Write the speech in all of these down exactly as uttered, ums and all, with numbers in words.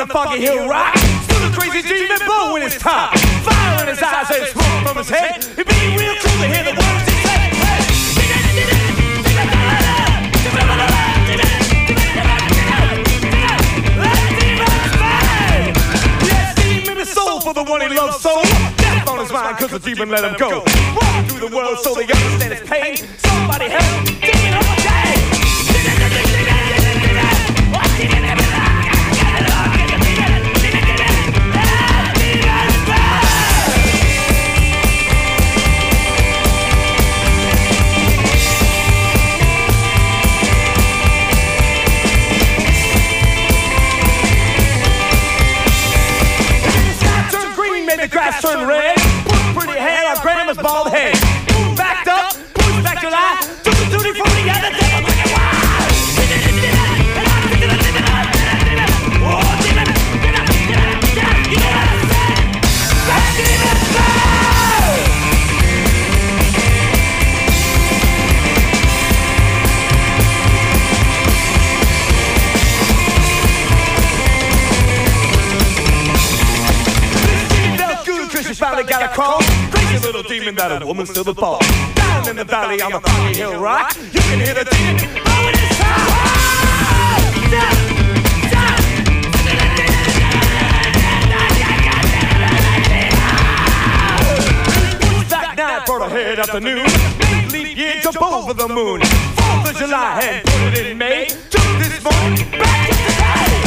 Foggy Hill Rock. Still a crazy demon blowing his top. Fire in his eyes and smoke from his head. It'd be real cool to hear the words he said. Yes, demon is soul for the one he loves so. Death on his mind cause the demon let him go. Walking through the world so they understand his pain. Somebody help, demon on my day. The grass turned red. Put pretty hair on grandma's bald head. Backed up, pushed back to life. Took the duty from the other devil. Look at why. She finally got across. Crazy little demon that a woman still the boss. Down in the valley on the Foggy Hill Rock, you can hear the demon blowing his top. That night for the head afternoon, leap year jump over the moon. Fourth of July and put it in May. Took this morning back to today.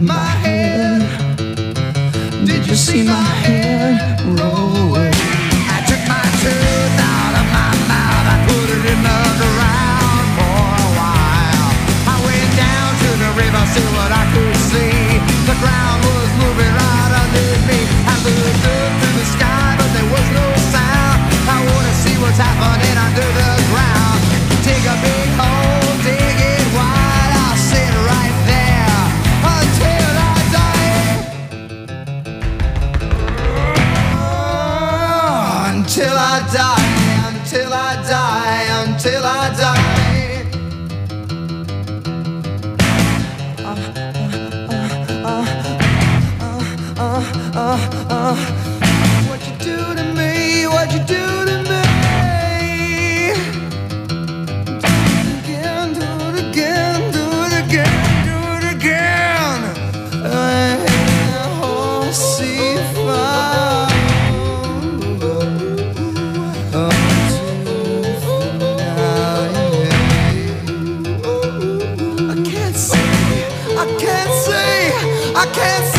my head? Did you see my head roll away? I took my tooth out of my mouth, I put it in the ground for a while. I went down to the river, see what I could see. The ground was moving right underneath me. I looked up to the sky, but there was no sound. I wanna see what's happening under the ground. Take a big hole, dig it wide. I'll sit right there until I die. Oh, until I die, until I die, until I die. Uh, uh, uh, what you do to me, what you do to me. Again, do it again, do it again, do it again. I hate the whole sea fire. I can't say, I can't say, I can't say.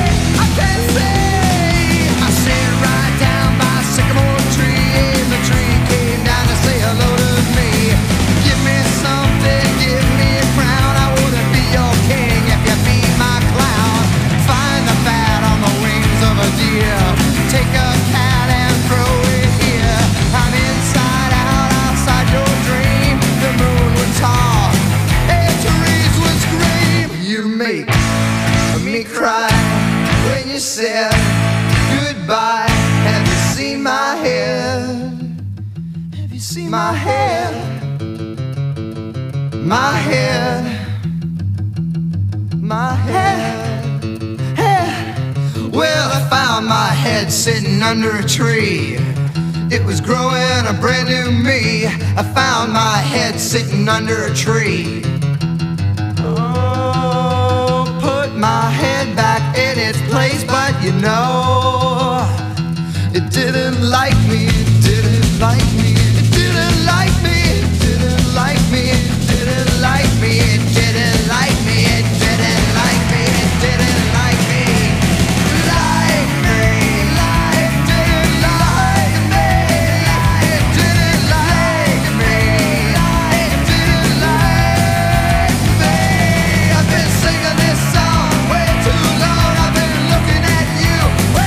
Take a cat and throw it here. I'm inside out, outside your dream. The moon would talk and trees would scream. You make me cry when you said goodbye. Have you seen my head? Have you seen my head? My head. My head. Well, I found my head sitting under a tree. It was growing a brand new me. I found my head sitting under a tree. Oh, put my head back in its place, but you know, it didn't like me, it didn't like me, it didn't like me, it didn't like me, it didn't like me, it didn't like me, it didn't like me, it didn't like me. Singing this song way too long. I've been looking at you.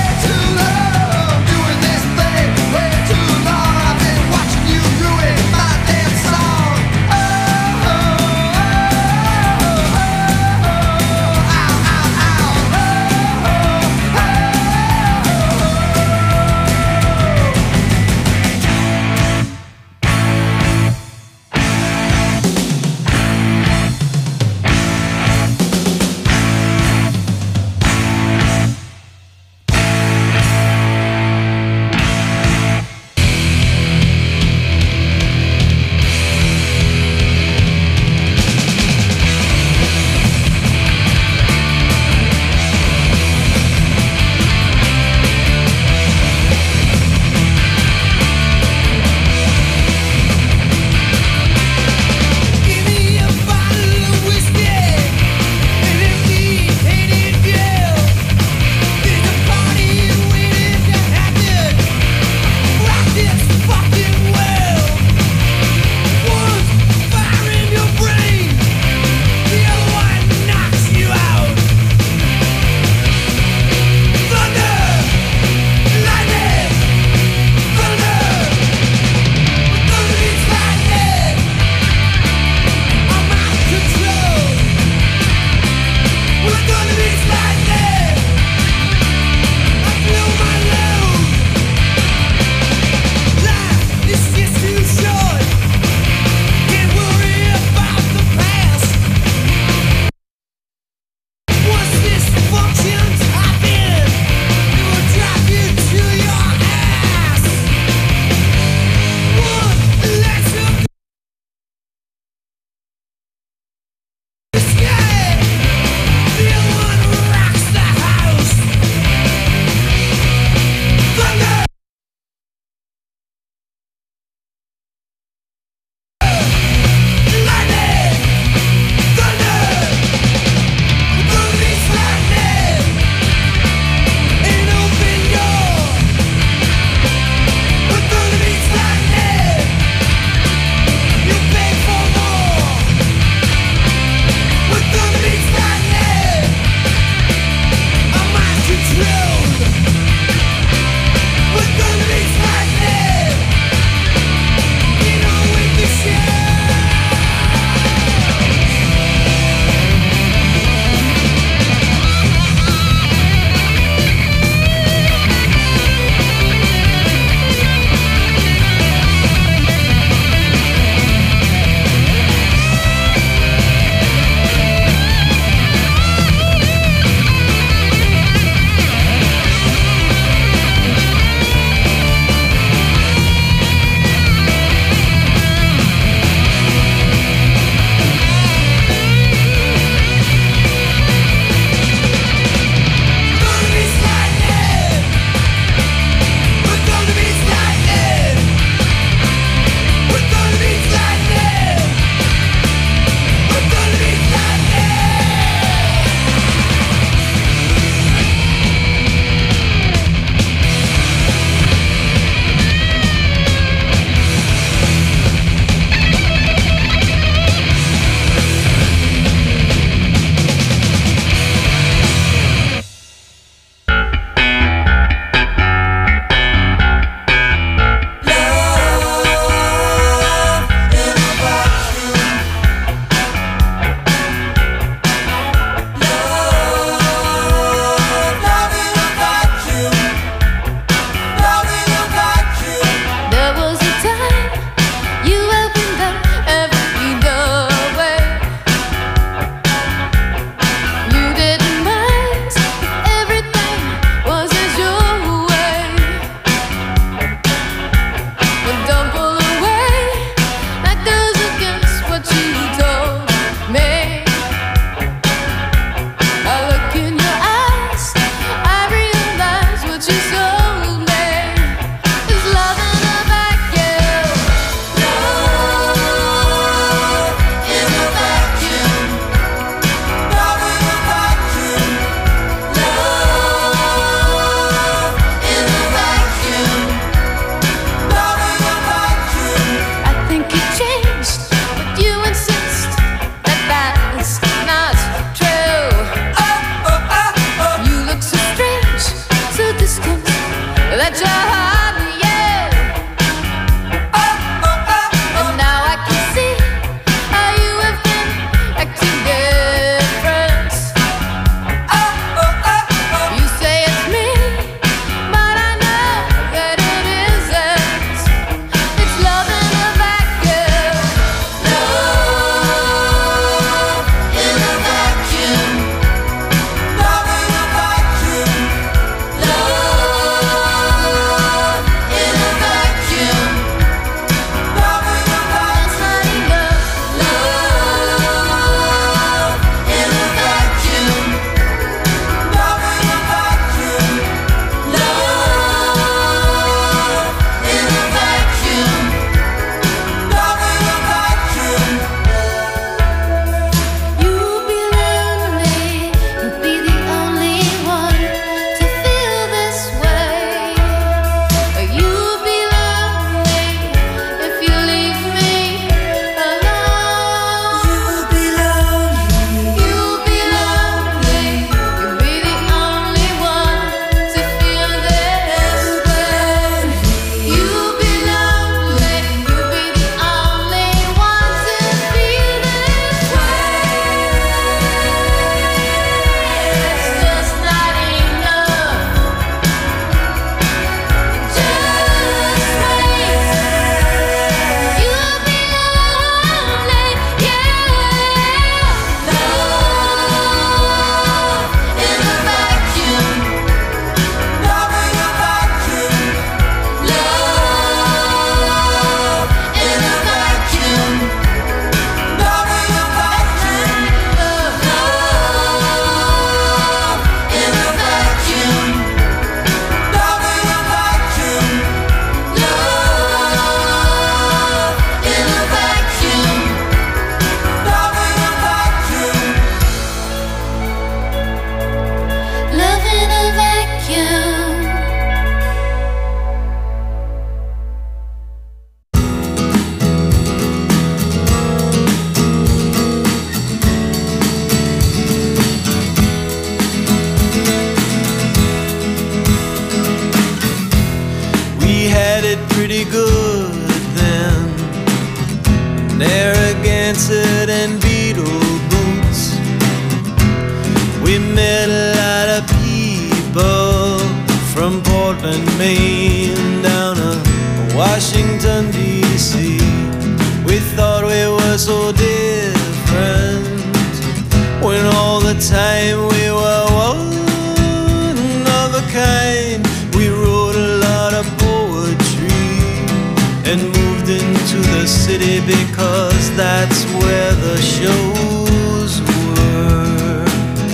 and Maine down to Washington, D C We thought we were so different, when all the time we were one of a kind. We wrote a lot of poetry and moved into the city because that's where the shows were.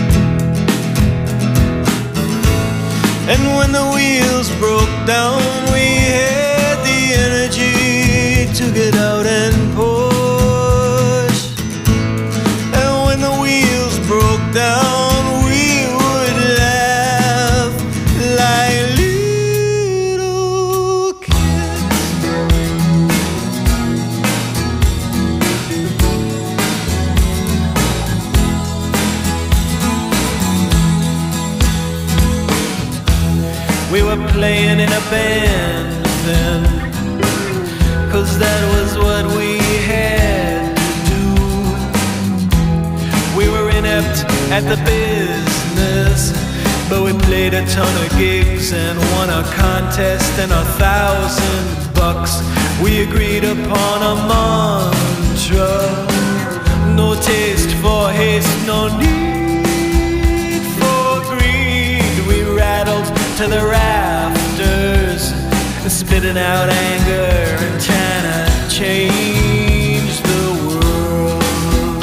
And when the wheels broke down, we had the energy to get out and push. And when the wheels broke down, we would laugh like little kids. We were playing in a band then, 'cause that was what we had to do. We were inept at the business, but we played a ton of gigs and won a contest and a thousand bucks. We agreed upon a mantra: no taste for haste, no need for greed. We rattled to the rafters, spitting out anger and trying to change the world.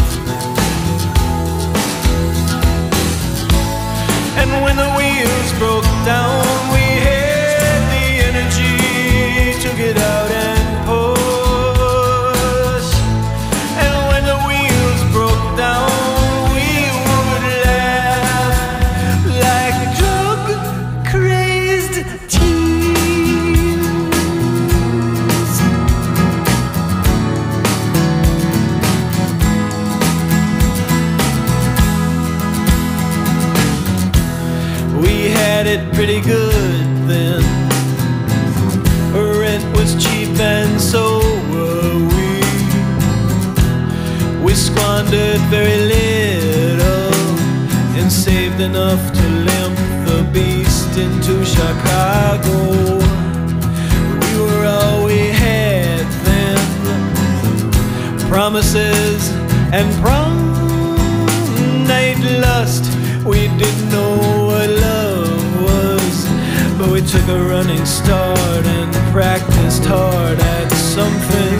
And when the wheels broke down, we had the energy to get out and push. And when the wheels broke down, we would laugh like drug-crazed teens. We had it pretty good then. Rent was cheap and so were we. We squandered very little and saved enough to limp the beast into Chicago. We were all we had then, promises and prom night lust. We didn't know what love was, but we took a running start and practiced hard at something.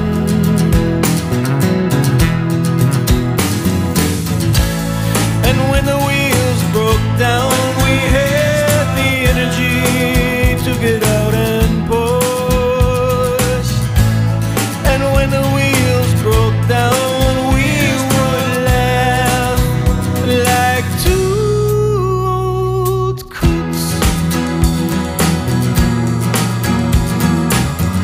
And when the wheels broke down, we had the energy to get out and push. And when the wheels broke down, we would laugh like two old cooks.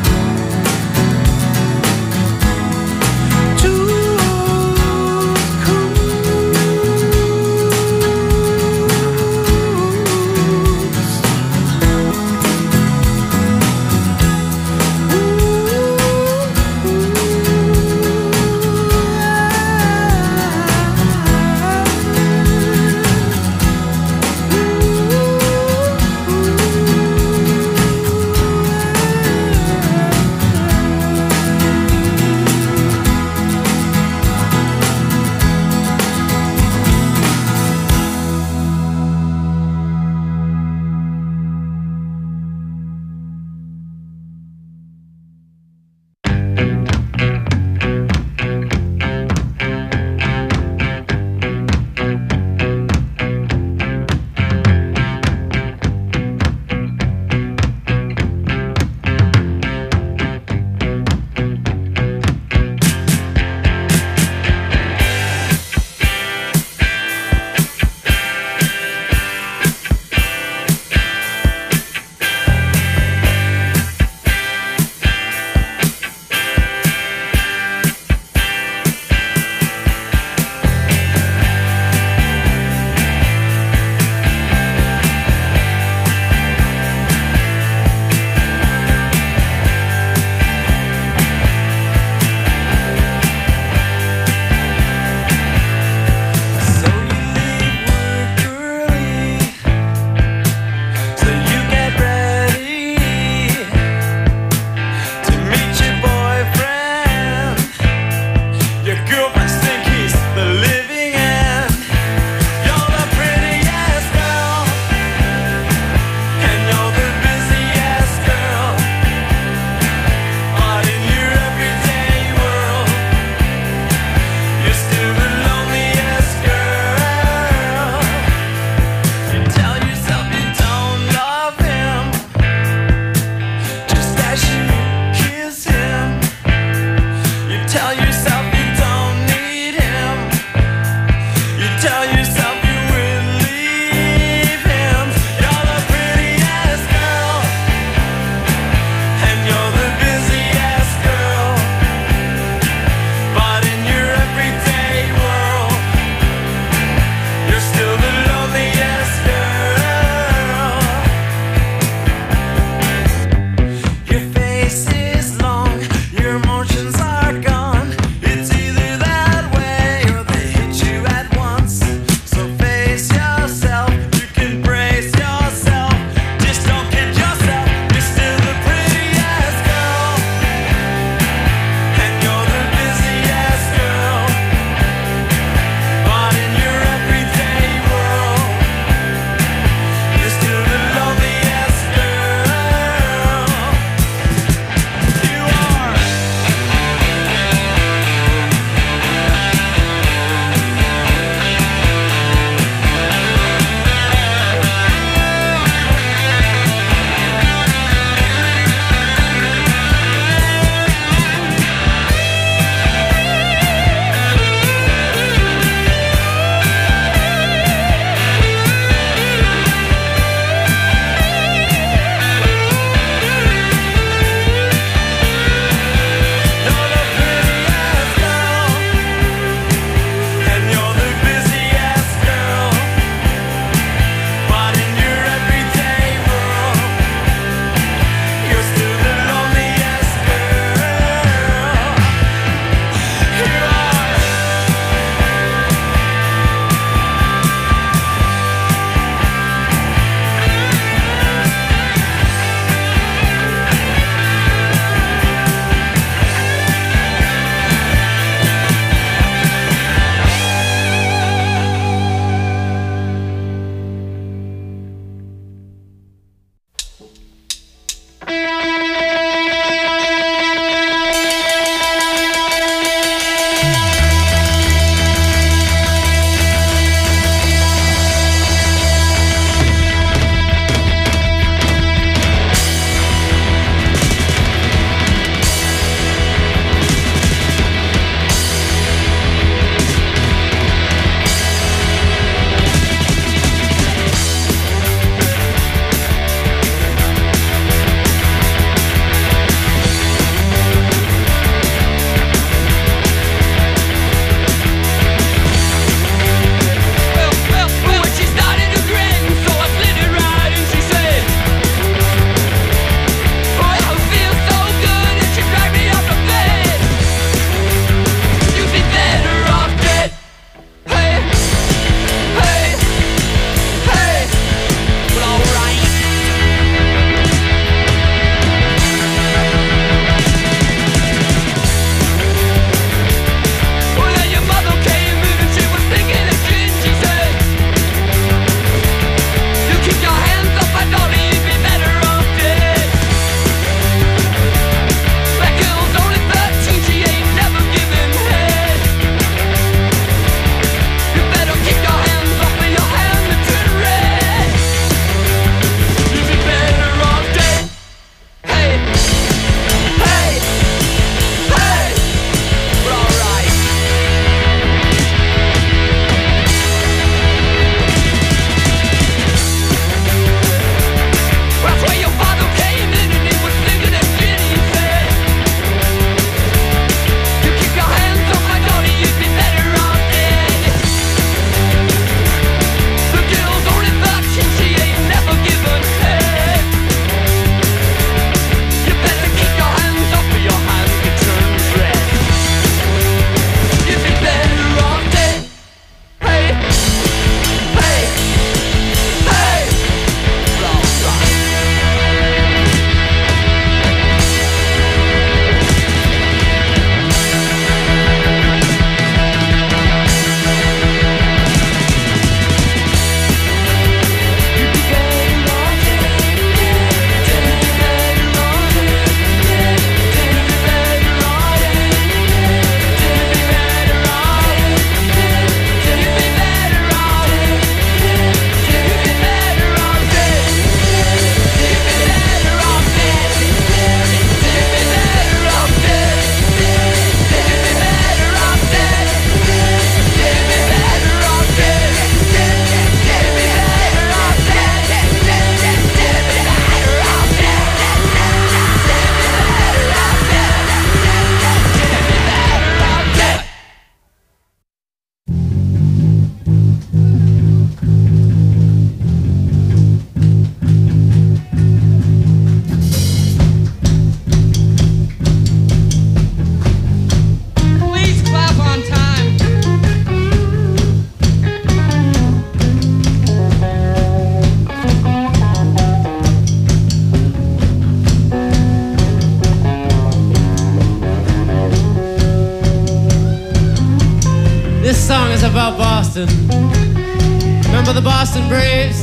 Boston. Remember the Boston Braves?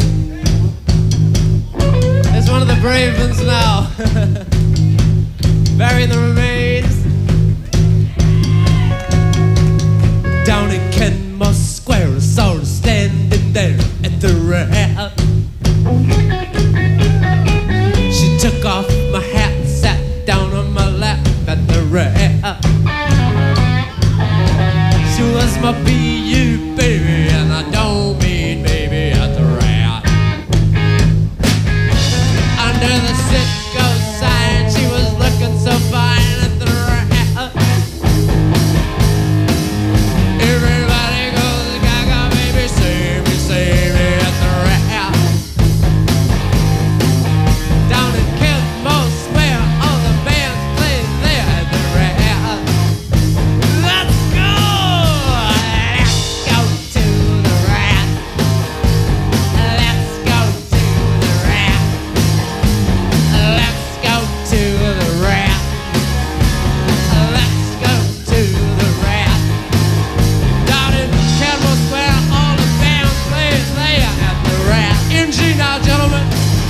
There's one of the brave ones now. Burying the remains. Down in Kenmore Square, I saw her standing there at the rail. She took off my hat and sat down on my lap at the rail. She was my B U baby, and I don't mean baby at the rail. Under the Citgo sign, she was looking so fine at the rail. Everybody goes gaga, baby, save me, save me at the rail. Down in Kenmore Square, all the bands play there at the rail. Let's go! Let's go to the rail. Let's go to the rail. Let's go to the rail. Let's go to the rail. Down in Kenmore Square, all the bands play there at the rail. M G now, gentlemen.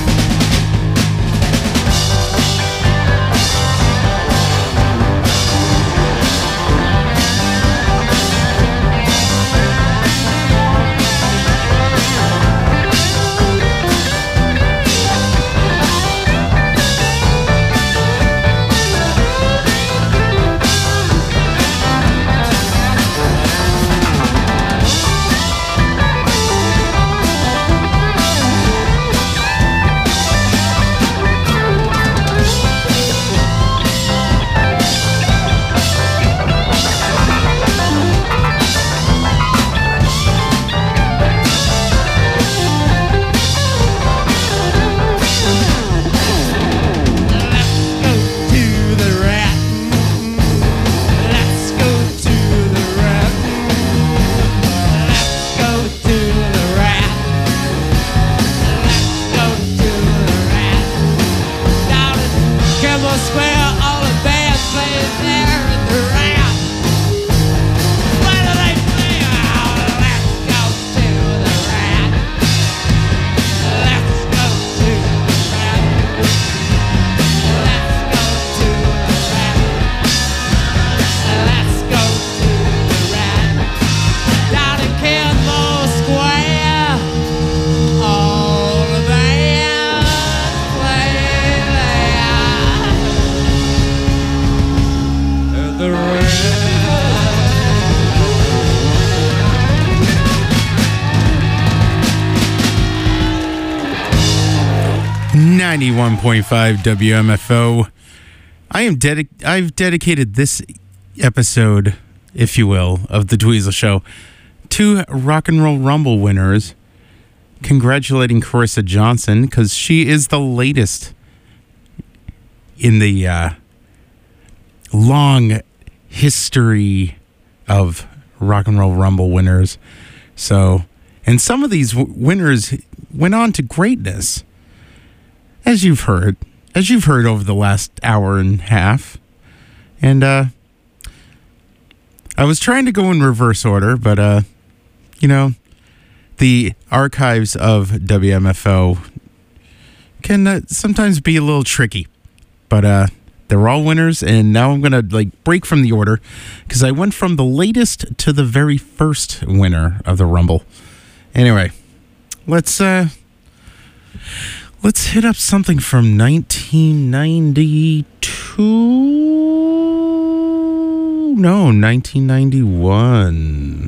ninety-one point five W M F O. I am dedi- I've dedicated this episode, if you will, of the Dweezil Show to Rock and Roll Rumble winners, congratulating Carissa Johnson because she is the latest in the uh, long history of Rock and Roll Rumble winners. So, and some of these w- winners went on to greatness, as you've heard, as you've heard over the last hour and a half. And uh, I was trying to go in reverse order, but, uh, you know, the archives of W M F O can uh, sometimes be a little tricky. But uh, they're all winners, and now I'm going to like break from the order because I went from the latest to the very first winner of the Rumble. Anyway, let's... Uh, Let's hit up something from nineteen ninety-two. No, nineteen ninety-one.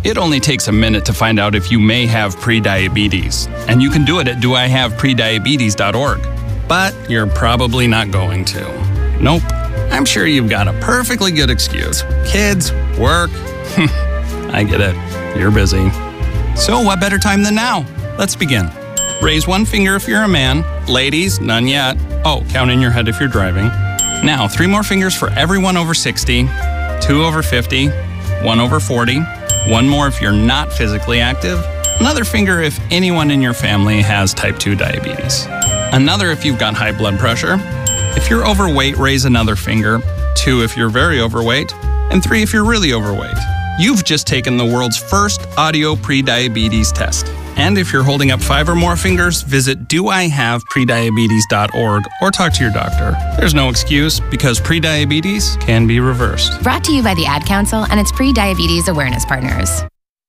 It only takes a minute to find out if you may have prediabetes, and you can do it at do I have prediabetes dot org. But you're probably not going to. Nope. I'm sure you've got a perfectly good excuse. Kids, work. I get it. You're busy. So what better time than now? Let's begin. Raise one finger if you're a man. Ladies, none yet. Oh, count in your head if you're driving. Now, three more fingers for everyone over sixty, two over fifty, one over forty, one more if you're not physically active, another finger if anyone in your family has type two diabetes, another if you've got high blood pressure. If you're overweight, raise another finger, two if you're very overweight, and three if you're really overweight. You've just taken the world's first audio prediabetes test. And if you're holding up five or more fingers, visit do I have prediabetes dot org or talk to your doctor. There's no excuse because prediabetes can be reversed. Brought to you by the Ad Council and its pre-diabetes awareness partners.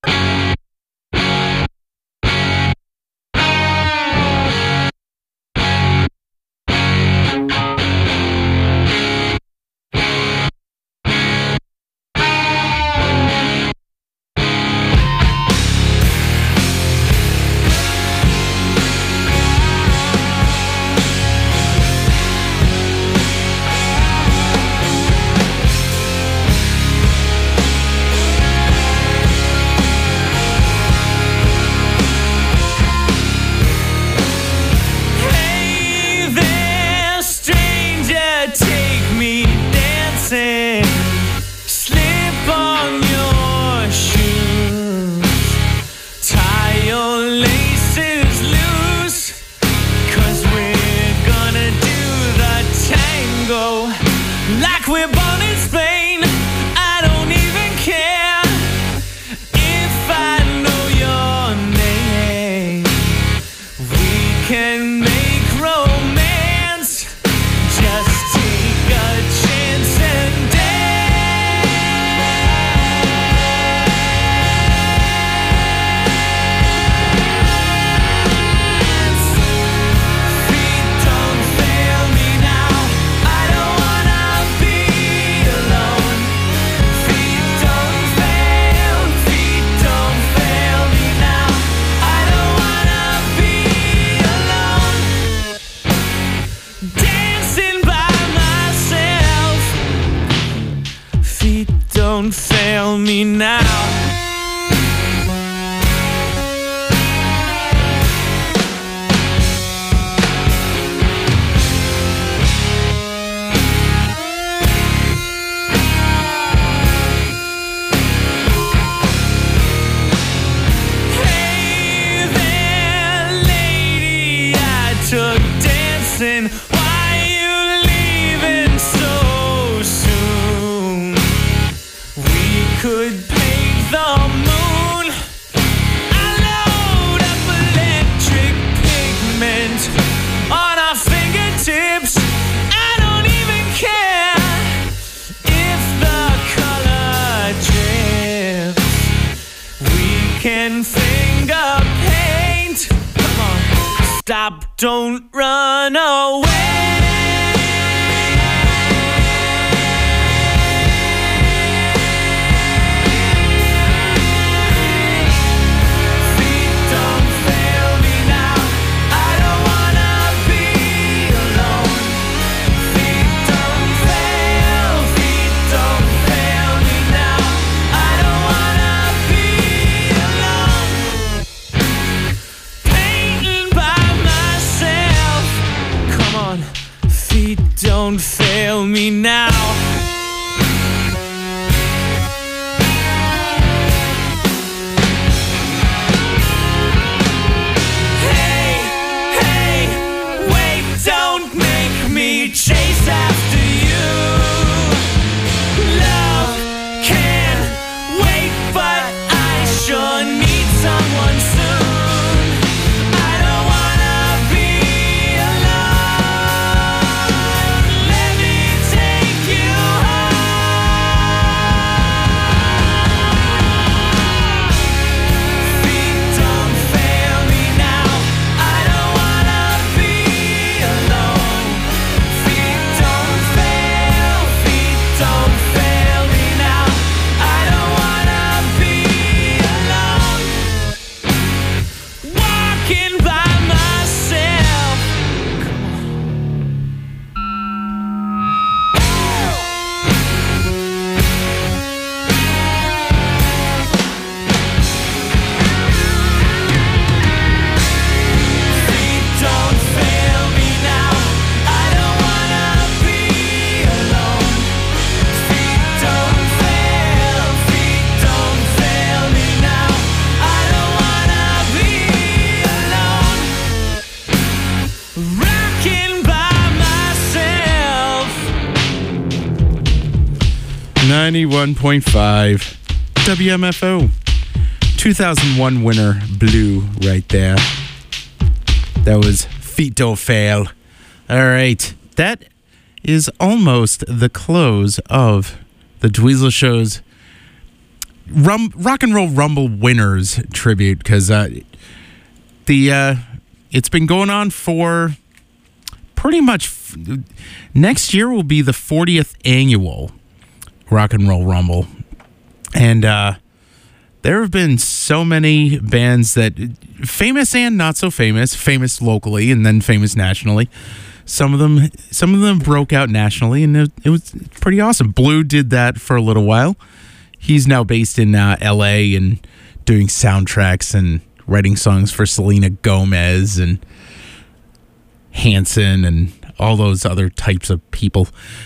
Don't fail me now. Took dancing. Why you leaving so soon? We could paint the moon. I load up electric pigment on our fingertips. I don't even care if the color drifts. We can finger paint. Come on. Stop, don't run away. Feet don't fail me now. I don't wanna be alone. Feet don't fail, feet don't fail me now. I don't wanna be alone. Painting by myself. Come on, feet don't fail me now. Hey, hey, wait, don't make me chase after you. Love can wait, but I sure need someone soon. I don't wanna be alone. Let me take you ninety-one point five W M F O. two thousand one winner, Blue, right there. That was Feet Don't Fail. All right. That is almost the close of the Dweezil Show's Rum, Rock and Roll Rumble Winners tribute, because uh, the uh, it's been going on for pretty much f- next year will be the fortieth annual Rock and Roll Rumble, and uh, there have been so many bands that famous and not so famous, famous locally and then famous nationally. Some of them, some of them broke out nationally, and it, it was pretty awesome. Blue did that for a little while. He's now based in uh, L A and doing soundtracks and writing songs for Selena Gomez and Hanson and all those other types of people.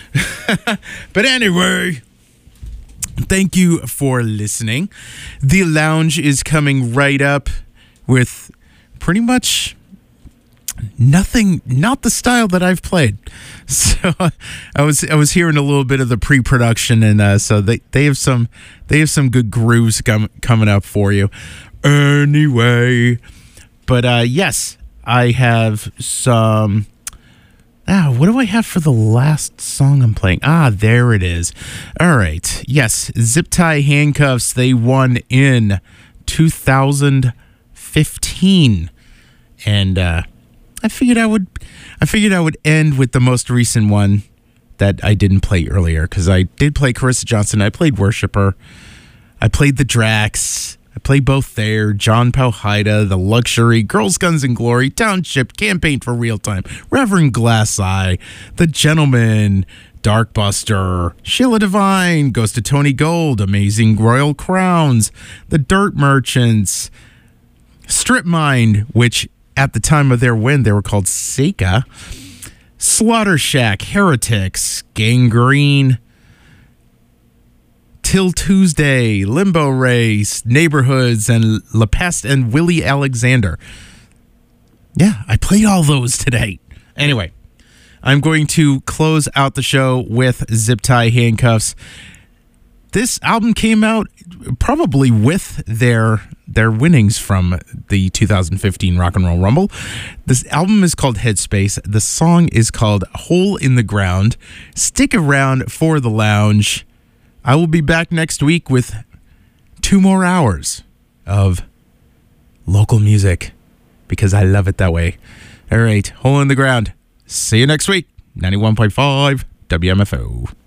But anyway, thank you for listening. The Lounge is coming right up with pretty much nothing, not the style that I've played. So I was I was hearing a little bit of the pre-production, and uh, so they, they have some they have some good grooves com- coming up for you. Anyway, but uh, yes, I have some. Ah, what do I have for the last song I'm playing? Ah, there it is. All right, yes, Zip Tie Handcuffs. They won in two thousand fifteen, and. Uh, I figured I would I figured I would end with the most recent one that I didn't play earlier, because I did play Carissa Johnson. I played Worshipper. I played the Drax. I played Both There, John Powhida, The Luxury, Girls, Guns, and Glory, Township, Campaign for Real Time, Reverend Glass Eye, The Gentleman, Darkbuster, Sheila Divine, Goes to Tony Gold, Amazing Royal Crowns, The Dirt Merchants, Strip Mind, which at the time of their win, they were called Seika, Slaughter Shack, Heretics, Gangrene, Till Tuesday, Limbo Race, Neighborhoods, and La Peste and Willie Alexander. Yeah, I played all those today. Anyway, I'm going to close out the show with Zip Tie Handcuffs. This album came out probably with their their winnings from the two thousand fifteen Rock and Roll Rumble. This album is called Headspace. The song is called Hole in the Ground. Stick around for the Lounge. I will be back next week with two more hours of local music, because I love it that way. All right, Hole in the Ground. See you next week. ninety-one point five W M F O.